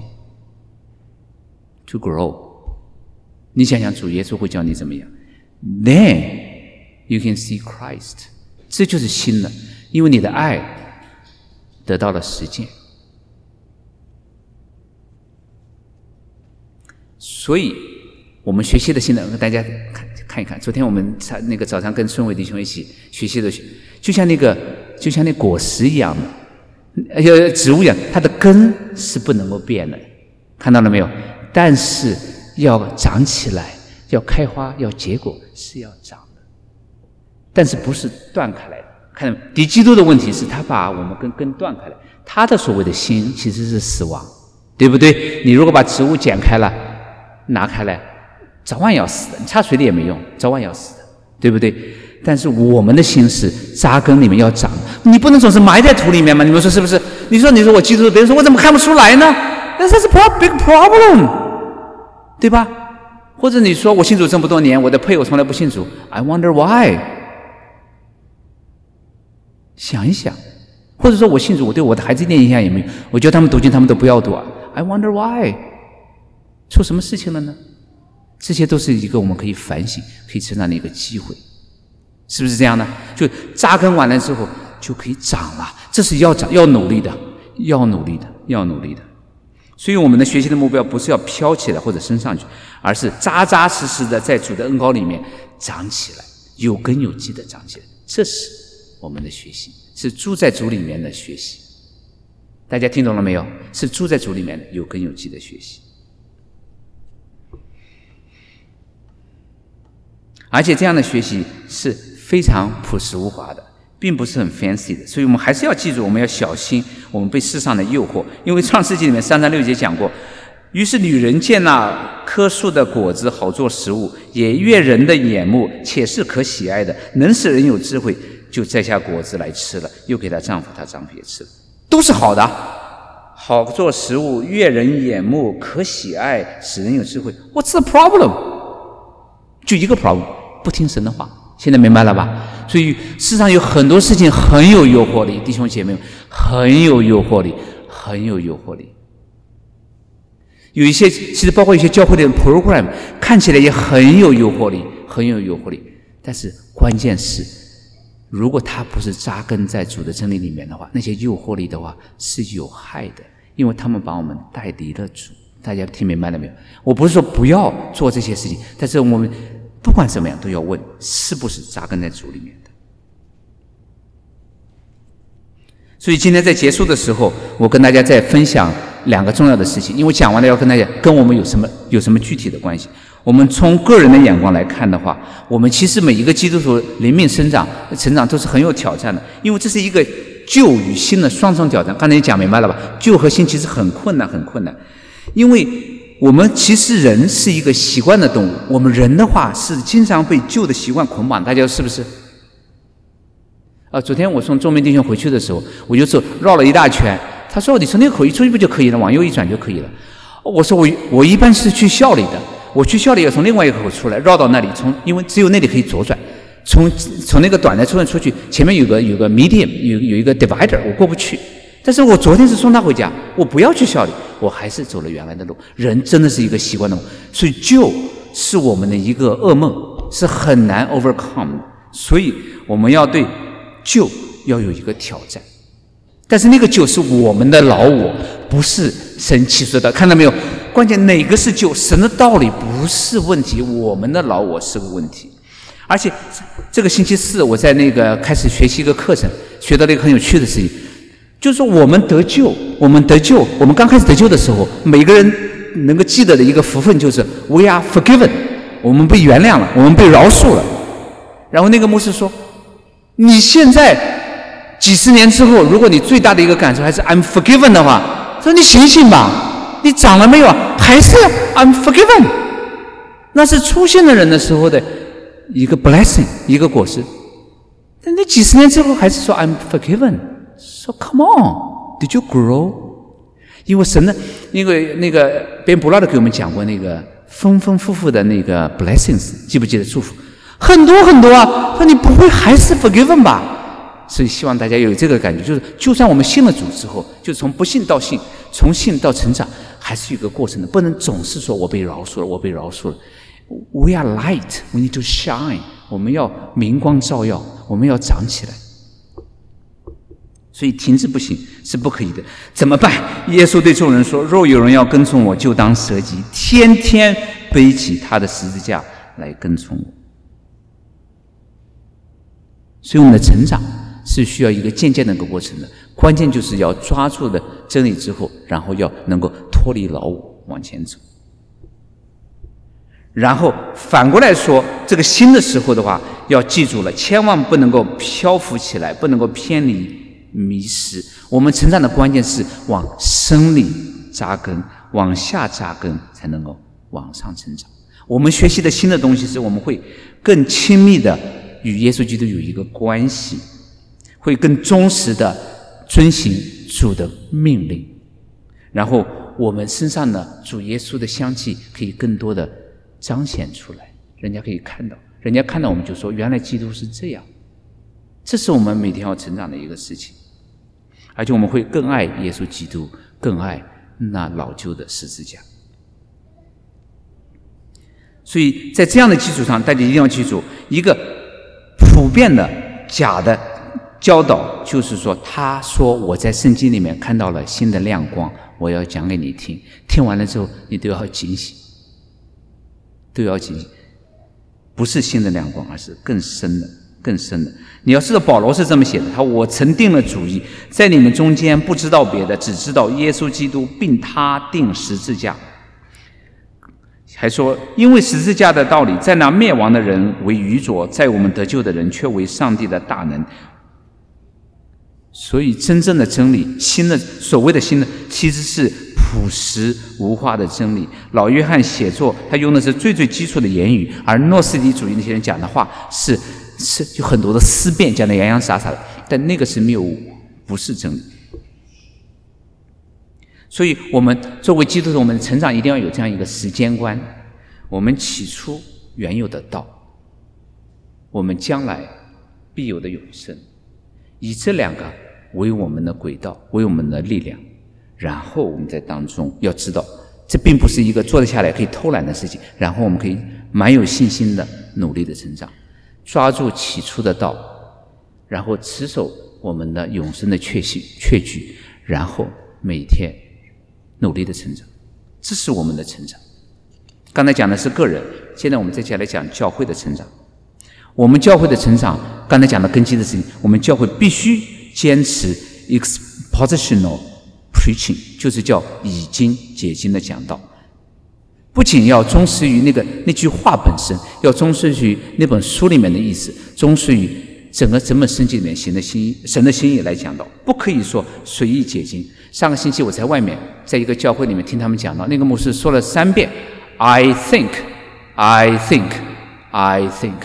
to grow。你想想主耶稣会教你怎么样 ？Then you can see Christ。这就是新的，因为你的爱得到了实践。所以我们学习的新的，大家看看一看。昨天我们那个早上跟孙伟弟兄一起学习的，就像那个就像那果实一样的，呃，植物一样，它的根是不能够变的，看到了没有？但是要长起来，要开花，要结果，是要长的，但是不是断开来的。看，敌基督的问题是他把我们跟根断开来，他的所谓的心其实是死亡，对不对？你如果把植物剪开了，拿开来，早晚要死的，你插水里也没用，早晚要死的，对不对？但是我们的心是扎根里面要长，你不能总是埋在土里面嘛？你们说是不是？你说你说我基督徒，别人说我怎么看不出来呢？那这是 big problem， 对吧？或者你说我信主这么多年，我的配偶从来不信主 ，I wonder why。想一想，或者说我信主，我对我的孩子一点影响也没有，我觉得他们读经他们都不要读啊 ，I wonder why。出什么事情了呢？这些都是一个我们可以反省、可以成长的一个机会，是不是这样呢？就扎根完了之后就可以长了，这是要长、要努力的，要努力的，要努力的。所以我们的学习的目标不是要飘起来或者升上去，而是扎扎实实的在主的恩膏里面长起来，有根有基的长起来。这是我们的学习，是住在主里面的学习。大家听懂了没有？是住在主里面的有根有基的学习。而且这样的学习是非常朴实无华的，并不是很 fancy 的，所以我们还是要记住，我们要小心我们被世上的诱惑。因为创世纪里面三章六节讲过，于是女人见那棵树的果子好做食物，也悦人的眼目，且是可喜爱的，能使人有智慧，就摘下果子来吃了，又给她丈夫，她丈夫也吃了，都是好的，好做食物，悦人眼目，可喜爱，使人有智慧。 What's the problem？ 就一个 problem， 不听神的话。现在明白了吧？ 所以世上有很多事情很有诱惑力，弟兄姐妹们，很有诱惑力，很有诱惑力。有一些其实包括一些教会的 program 看起来也很有诱惑力，很有诱惑力，但是关键是如果它不是扎根在主的真理里面的话，那些诱惑力的话是有害的，因为他们把我们带离了主。大家听明白了没有？我不是说不要做这些事情，但是我们不管怎么样都要问是不是扎根在主里面的。所以今天在结束的时候，我跟大家再分享两个重要的事情，因为讲完了要跟大家跟我们有什么有什么具体的关系。我们从个人的眼光来看的话，我们其实每一个基督徒灵命生长成长都是很有挑战的，因为这是一个旧与新的双重挑战。刚才也讲明白了吧？旧和新其实很困难很困难，因为我们其实人是一个习惯的动物，我们人的话是经常被旧的习惯捆绑，大家是不是？啊，昨天我送周明弟兄回去的时候，我就说绕了一大圈。他说：“你从那个口一出去不就可以了？往右一转就可以了。”我说我：“我我一般是去校里的，我去校里要从另外一个口出来，绕到那里，从因为只有那里可以左转，从从那个短的出口出去，前面有个有个 medium 有有一个 divider， 我过不去。但是我昨天是送他回家，我不要去校里，我还是走了原来的路。人真的是一个习惯的，所以旧是我们的一个噩梦，是很难 overcome 的，所以我们要对旧要有一个挑战。”但是那个旧是我们的老我，不是神启示的，看到没有？关键哪个是旧？神的道理不是问题，我们的老我是个问题。而且这个星期四我在那个开始学习一个课程，学到了一个很有趣的事情，就是说我们得救，我们得救，我们刚开始得救的时候，每个人能够记得的一个福分就是 We are forgiven， 我们被原谅了，我们被饶恕了。然后那个牧师说：“你现在。”几十年之后，如果你最大的一个感受还是 I'm forgiven 的话，说你醒醒吧，你长了没有？还是 I'm forgiven， 那是出现的人的时候的一个 blessing， 一个果实。但你几十年之后还是说 I'm forgiven， 说 Come on，Did you grow？ 因为神呢，因为那个边布拉德给我们讲过那个丰丰富富的那个 blessings， 记不记得祝福？很多很多啊，说你不会还是 forgiven 吧？所以希望大家有这个感觉，就是就算我们信了主之后，就从不信到信，从信到成长，还是有个过程的，不能总是说我被饶恕了，我被饶恕了。We are light, we need to shine， 我们要明光照耀，我们要长起来。所以停滞不行是不可以的，怎么办？耶稣对众人说：“若有人要跟从我，就当舍己，天天背起他的十字架来跟从我。”所以我们的成长是需要一个渐渐的一个过程的，关键就是要抓住了真理之后，然后要能够脱离老我往前走。然后反过来说，这个新的时候的话，要记住了，千万不能够漂浮起来，不能够偏离迷失。我们成长的关键是往生理扎根，往下扎根，才能够往上成长。我们学习的新的东西是我们会更亲密的与耶稣基督有一个关系，会更忠实的遵行主的命令，然后我们身上呢主耶稣的香气可以更多的彰显出来，人家可以看到，人家看到我们就说原来基督是这样。这是我们每天要成长的一个事情，而且我们会更爱耶稣基督，更爱那老旧的十字架。所以在这样的基础上，大家一定要记住一个普遍的假的教导，就是说他说我在圣经里面看到了新的亮光，我要讲给你听，听完了之后你都要警醒，都要警醒，不是新的亮光，而是更深的更深的。你要知道保罗是这么写的，他说我曾定了主意，在你们中间不知道别的，只知道耶稣基督并他定十字架。还说因为十字架的道理，在那灭亡的人为愚拙，在我们得救的人却为上帝的大能。所以真正的真理，新的所谓的新的，其实是朴实无华的真理。老约翰写作他用的是最最基础的言语，而诺斯底主义那些人讲的话是是有很多的思辨，讲的洋洋洒洒的，但那个是谬误，不是真理。所以我们作为基督徒，我们成长一定要有这样一个时间观，我们起初原有的道，我们将来必有的永生，以这两个为我们的轨道，为我们的力量。然后我们在当中要知道，这并不是一个坐得下来可以偷懒的事情，然后我们可以蛮有信心的努力的成长，抓住起初的道，然后持守我们的永生的确信确据，然后每天努力的成长，这是我们的成长。刚才讲的是个人，现在我们再接下来讲教会的成长。我们教会的成长，刚才讲的根基的事情，我们教会必须坚持 expositional preaching， 就是叫以经解经的讲道。不仅要忠实于那个那句话本身，要忠实于那本书里面的意思，忠实于整个整本圣经里面神的心意神的心意来讲道，不可以说随意解经。上个星期我在外面在一个教会里面听他们讲到，那个牧师说了三遍 I think I think I think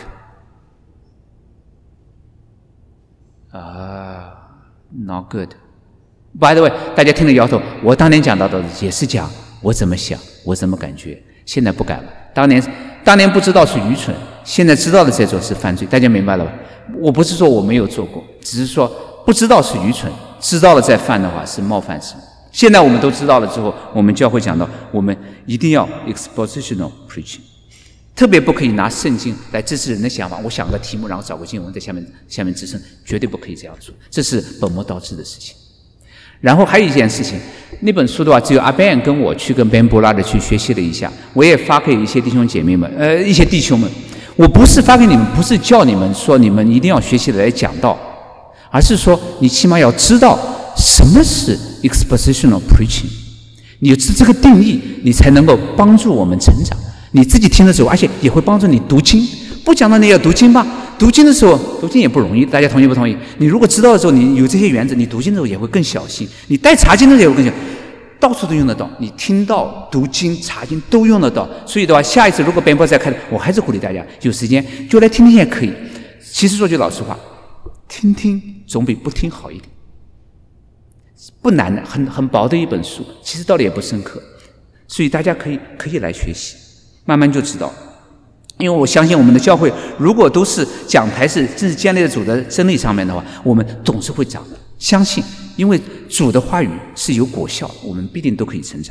啊 not good。 By the way， 大家听了摇头，我当年讲到的也是讲我怎么想我怎么感觉，现在不敢了。当年当年不知道是愚蠢，现在知道了再做是犯罪，大家明白了吧？我不是说我没有做过，只是说不知道是愚蠢，知道了再犯的话是冒犯神。现在我们都知道了之后，我们教会讲到我们一定要 expositional preaching， 特别不可以拿圣经来支持人的想法，我想个题目然后找个经文在下面下面支撑，绝对不可以这样做，这是本末倒置的事情。然后还有一件事情，那本书的话只有阿 Ben 跟我去跟 Ben 布拉的去学习了一下，我也发给一些弟兄姐妹们呃，一些弟兄们。我不是发给你们，不是叫你们说你们一定要学习的来讲道，而是说你起码要知道什么是 expositional preaching， 你有这个定义，你才能够帮助我们成长。你自己听的时候，而且也会帮助你读经。不讲到你要读经吧，读经的时候读经也不容易，大家同意不同意？你如果知道的时候，你有这些原则，你读经的时候也会更小心，你带查经的时候也会更小心，到处都用得到，你听到、读经、查经都用得到。所以的话，下一次如果编播再开，我还是鼓励大家有时间就来听听也可以。其实说句老实话，听听总比不听好一点。不难的，很很薄的一本书，其实道理也不深刻，所以大家可以可以来学习，慢慢就知道。因为我相信我们的教会，如果都是讲台是真是建立在主的真理上面的话，我们总是会长的。相信，因为主的话语是有果效，我们必定都可以成长。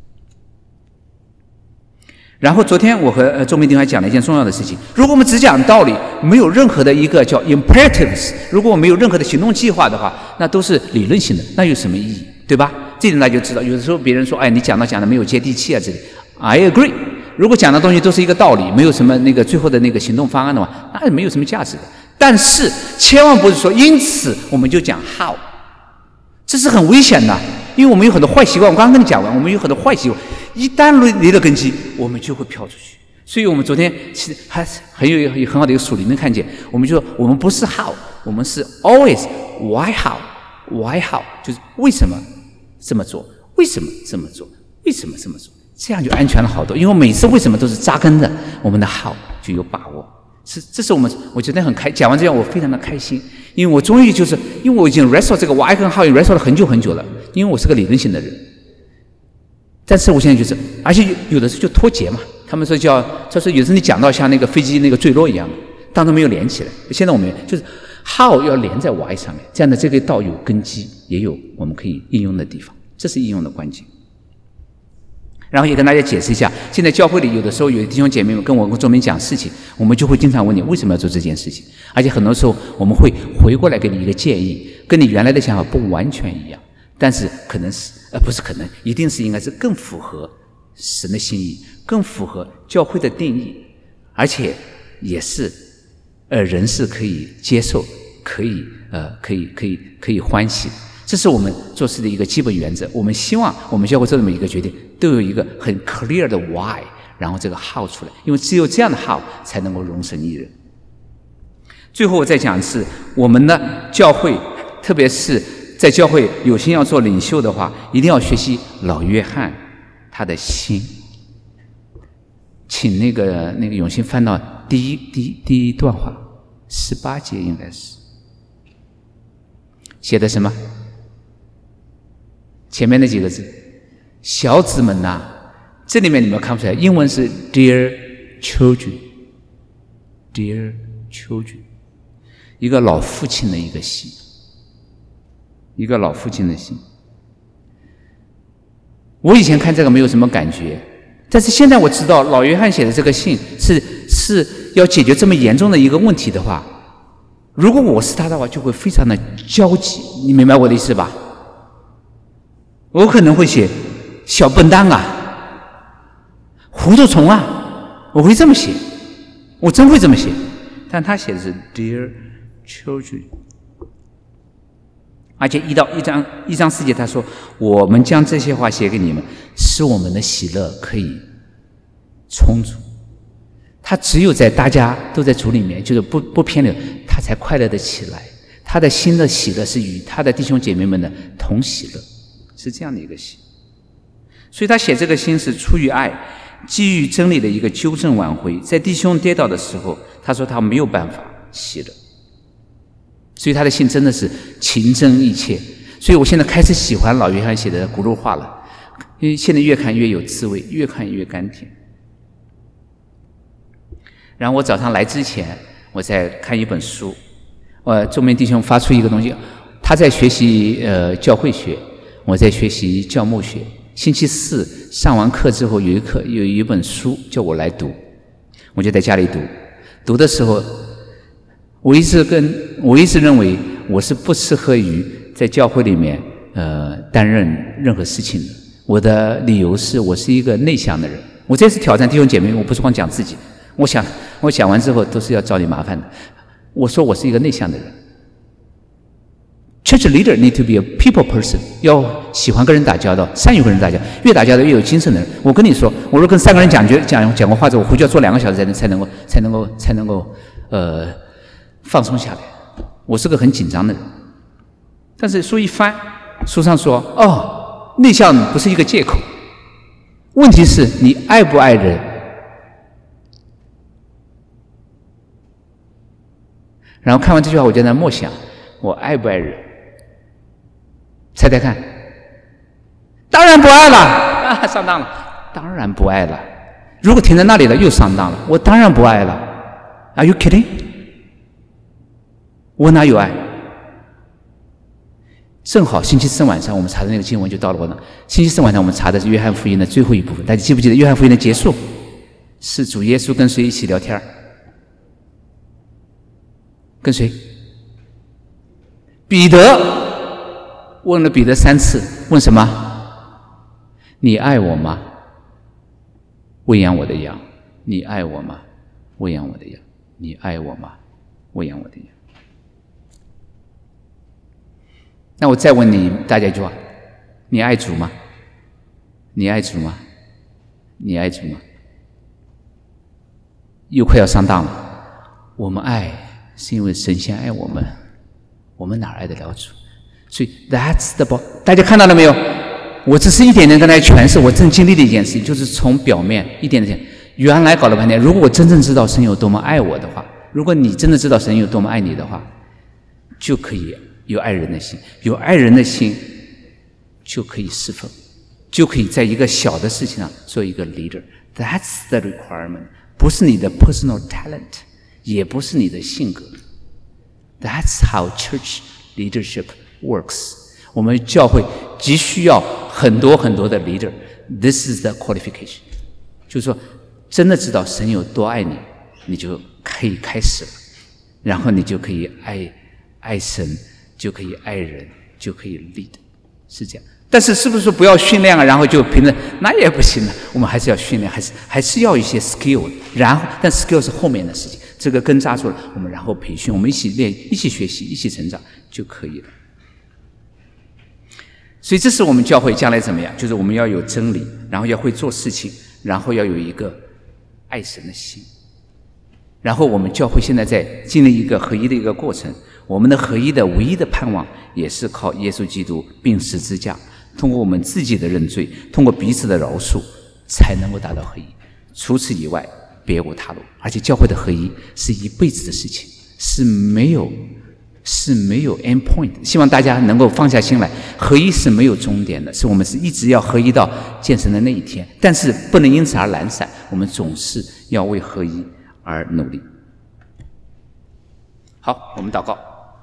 然后昨天我和呃周明丁还讲了一件重要的事情，如果我们只讲道理，没有任何的一个叫 imperatives， 如果我们没有任何的行动计划的话，那都是理论性的，那有什么意义，对吧？这点大家就知道。有的时候别人说，哎，你讲到讲的没有接地气啊，这里 I agree。如果讲的东西都是一个道理，没有什么那个最后的那个行动方案的话，那没有什么价值的。但是千万不是说因此我们就讲 how， 这是很危险的，因为我们有很多坏习惯。我刚刚跟你讲完，我们有很多坏习惯，一旦离了根基，我们就会飘出去。所以我们昨天其实还很有一个很好的一个属灵的看见，我们就说我们不是 how， 我们是 always why how why how， 就是为什么这么做，为什么这么做，为什么这么做。这样就安全了好多，因为每次为什么都是扎根的，我们的好就有把握。是，这是我们我觉得很开。讲完这样，我非常的开心，因为我终于就是因为我已经 wrestle 这个 why 跟 how 也 wrestle 了很久很久了，因为我是个理论性的人。但是我现在就是，而且有有的时候就脱节嘛，他们说叫，他说有时候你讲到像那个飞机那个坠落一样，当中没有连起来。现在我们就是 how 要连在 why 上面，这样的这个道有根基，也有我们可以应用的地方，这是应用的关键。然后也跟大家解释一下，现在教会里有的时候有弟兄姐妹们跟我跟周明讲事情，我们就会经常问你为什么要做这件事情，而且很多时候我们会回过来给你一个建议，跟你原来的想法不完全一样，但是可能是呃不是可能，一定是应该是更符合神的心意，更符合教会的定义，而且也是呃人是可以接受，可以呃可以可以可以欢喜的。这是我们做事的一个基本原则。我们希望我们教会做这么一个决定，都有一个很 clear 的 why， 然后这个 how 出来，因为只有这样的 how 才能够容神一人。最后我再讲一次，我们的教会，特别是在教会有心要做领袖的话，一定要学习老约翰他的心。请那个那个永信翻到第一第一第一段话，十八节应该是写的什么？前面那几个字，小子们呐、啊，这里面你们看不出来，英文是 Dear children，Dear children， 一个老父亲的一个心，一个老父亲的心。我以前看这个没有什么感觉，但是现在我知道老约翰写的这个信是是要解决这么严重的一个问题的话，如果我是他的话，就会非常的焦急。你明白我的意思吧？我可能会写小笨蛋啊，糊涂虫啊，我会这么写，我真会这么写。但他写的是 Dear Children， 而且一到一章一章四节他说，我们将这些话写给你们，使我们的喜乐可以充足。他只有在大家都在主里面，就是不不偏流，他才快乐的起来。他的心的喜乐是与他的弟兄姐妹们的同喜乐，是这样的一个心。所以他写这个心是出于爱，基于真理的一个纠正挽回。在弟兄跌倒的时候，他说他没有办法喜乐，所以他的信真的是情真意切。所以我现在开始喜欢老约翰写的轱辘话了，因为现在越看越有滋味，越看越甘甜。然后我早上来之前，我在看一本书，呃，周明弟兄发出一个东西，他在学习呃教会学，我在学习教牧学。星期四上完课之后，有一课有一本书叫我来读，我就在家里读。读的时候，我一直跟我一直认为我是不适合于在教会里面呃担任任何事情的。我的理由是我是一个内向的人。我这次挑战弟兄姐妹，我不是光讲自己，我想我讲完之后都是要找你麻烦的。我说我是一个内向的人。Church leader need to be a people person， 要喜欢跟人打交道，善于跟人打交道，越打交道越有精神的人。我跟你说，我若跟三个人讲讲讲过话之后，我回去要坐两个小时才能才能够才能够才能够呃放松下来。我是个很紧张的人。但是书一翻，书上说，哦，内向不是一个借口，问题是你爱不爱人。然后看完这句话，我就在默想，我爱不爱人？猜猜看，当然不爱了啊！上当了，当然不爱了。如果停在那里了，又上当了。我当然不爱了。Are you kidding？ 我哪有爱？正好星期四晚上我们查的那个经文就到了我那。星期四晚上我们查的是约翰福音的最后一部分，大家记不记得约翰福音的结束是主耶稣跟谁一起聊天？跟谁？彼得。问了彼得三次，问什么？你爱我吗？喂养我的羊。你爱我吗？喂养我的羊。你爱我吗？喂养我的羊。那我再问你大家一句话：你爱主吗？你爱主吗？你爱主吗？又快要上当了。我们爱是因为神先爱我们，我们哪爱得了主？所以 that's the point， 大家看到了没有？我只是一点点跟大家诠释我正经历的一件事情，就是从表面一点点。原来搞了半天，如果我真正知道神有多么爱我的话，如果你真的知道神有多么爱你的话，就可以有爱人的心，有爱人的心就可以侍奉，就可以在一个小的事情上做一个 leader。That's the requirement， 不是你的 personal talent， 也不是你的性格。That's how church leadership works。 我们教会急需要很多很多的 leader。 This is the qualification， 就是说真的知道神有多爱你，你就可以开始了，然后你就可以爱爱神，就可以爱人，就可以 lead， 是这样。但是是不是说不要训练啊，然后就凭着那也不行了？我们还是要训练，还是还是要一些 skill， 然后但 skill 是后面的事情，这个根扎住了，我们然后培训，我们一起练，一起学习，一起成长就可以了。所以这是我们教会将来怎么样？就是我们要有真理，然后要会做事情，然后要有一个爱神的心。然后我们教会现在在经历一个合一的一个过程，我们的合一的唯一的盼望也是靠耶稣基督并十字架，通过我们自己的认罪，通过彼此的饶恕，才能够达到合一。除此以外别无他路。而且教会的合一是一辈子的事情，是没有是没有 end point。 希望大家能够放下心来，合一是没有终点的，是我们是一直要合一到见神的那一天，但是不能因此而懒散，我们总是要为合一而努力。 好，我们祷告。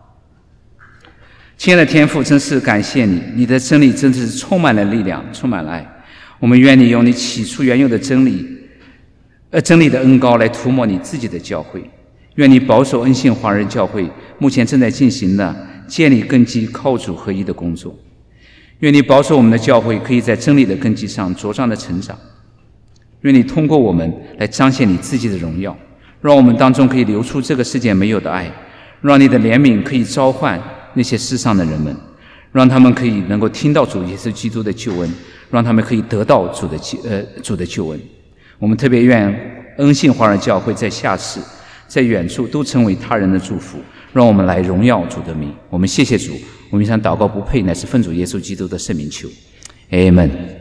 亲爱的天父，真是感谢你，你的真理真是充满了力量，充满了爱。我们愿你用你起初原有的真理，呃，真理的恩膏来涂抹你自己的教会。愿你保守恩信华人教会目前正在进行的建立根基、靠主合一的工作。愿你保守我们的教会可以在真理的根基上茁壮的成长。愿你通过我们来彰显你自己的荣耀，让我们当中可以流出这个世界没有的爱，让你的怜悯可以召唤那些世上的人们，让他们可以能够听到主耶稣基督的救恩，让他们可以得到主的呃主的救恩。我们特别愿恩信华人教会在下次在远处都成为他人的祝福，让我们来荣耀主的名。我们谢谢主，我们向祷告不配，乃是奉主耶稣基督的圣名求，阿们。